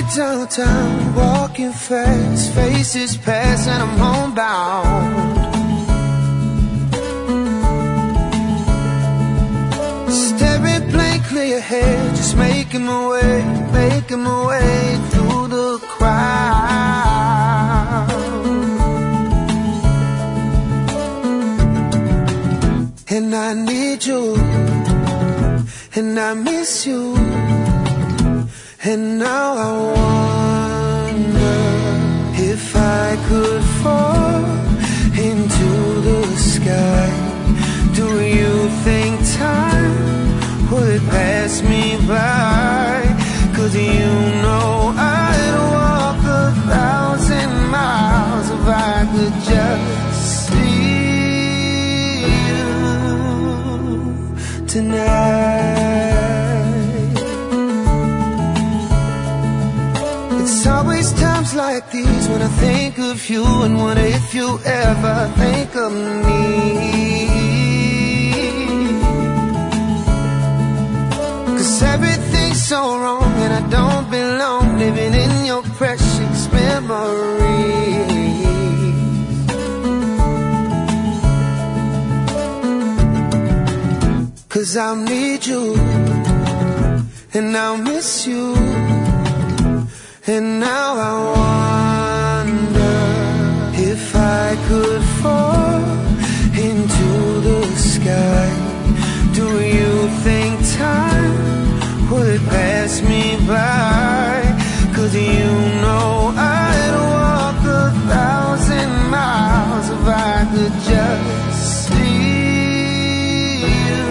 downtown, walking fast, faces pass and I'm homebound. Staring blankly ahead, just making my way through the crowd. And I need you, and I miss you. And now I wonder if I could fall into the sky. Do you think time would pass me by? 'Cause you know I'd walk 1,000 miles if I could just see you tonight. It's always times like these when I think of you, and what if you ever think of me? Everything's so wrong and I don't belong, living in your precious memories. 'Cause I'll need you, and I'll miss you. And now I wonder if I could fall into the sky. Do you think time would pass me by? 'Cause you know I'd walk 1,000 miles if I could just see you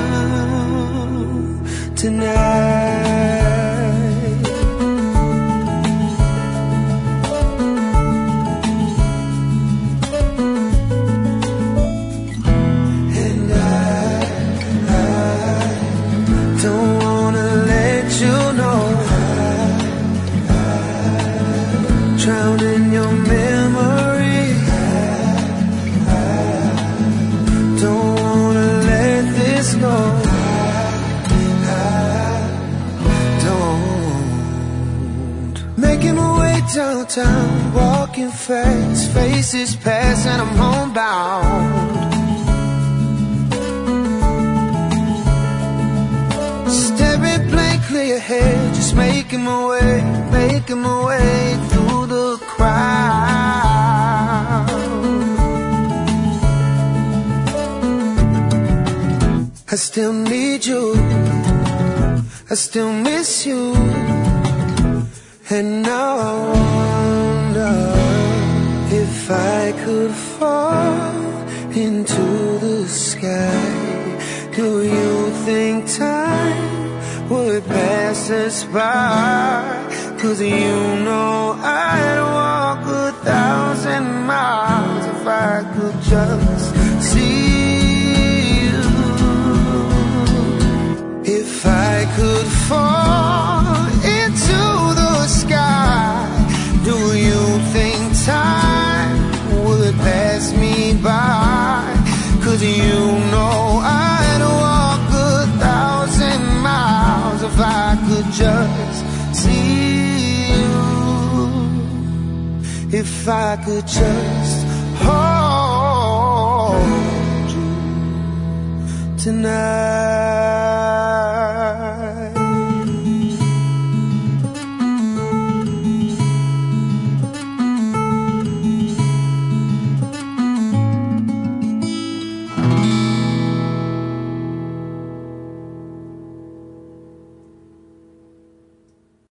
tonight. And I don't wanna let you know, drown in your memory. Don't wanna let this go. Don't. Making my way downtown, walking fast, faces pass and I'm homebound. Staring blankly ahead, just making my way through the crowd. I still need you, I still miss you. And now I wonder if I could fall into the sky. Do you think time would pass us by? 'Cause you know I'd walk 1,000 miles if I could just see you. If I could fall into the sky, do you think time would pass me by? 'Cause you know I'd walk 1,000 miles if I could just see you. If I could just hold you tonight.